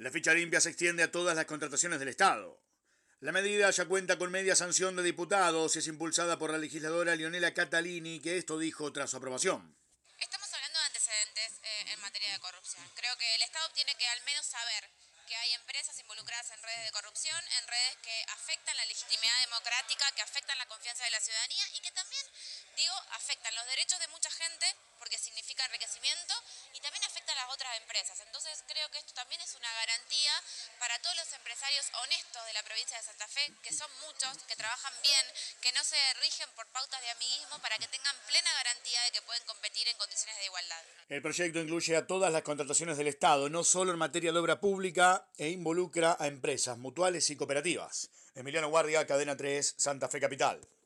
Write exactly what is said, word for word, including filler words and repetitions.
La ficha limpia se extiende a todas las contrataciones del Estado. La medida ya cuenta con media sanción de diputados y es impulsada por la legisladora Leonela Catalini, que esto dijo tras su aprobación. Estamos hablando de antecedentes eh, en materia de corrupción. Creo que el Estado tiene que al menos saber que hay empresas involucradas en redes de corrupción, en redes que afectan la legitimidad democrática, que afectan la confianza de la ciudadanía y que también, digo, afectan los derechos de mucha gente porque significa enriquecimiento y también afectan a las otras empresas. Entonces creo que esto también es una garantía para todos los empresarios honestos de la provincia de Santa Fe, que son muchos, que trabajan bien, que no se rigen por pautas de amiguismo, para que tengan plena garantía de que pueden competir en condiciones de igualdad. El proyecto incluye a todas las contrataciones del Estado, no solo en materia de obra pública, e involucra a empresas, mutuales y cooperativas. Emiliano Guardia, Cadena tres, Santa Fe Capital.